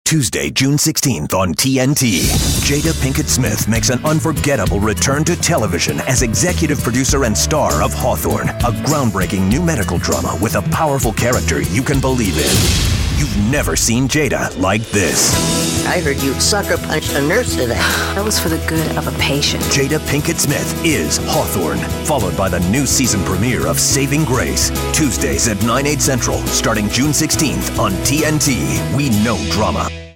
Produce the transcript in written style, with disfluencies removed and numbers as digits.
Tuesday, June 16th on TNT. Jada Pinkett Smith makes an unforgettable return to television as executive producer and star of Hawthorne, a groundbreaking new medical drama with a powerful character you can believe in. You've never seen Jada like this. I heard you sucker punched a nurse today. That was for the good of a patient. Jada Pinkett Smith is Hawthorne, followed by the new season premiere of Saving Grace. Tuesdays at 9/8 Central, starting June 16th on TNT. We know drama.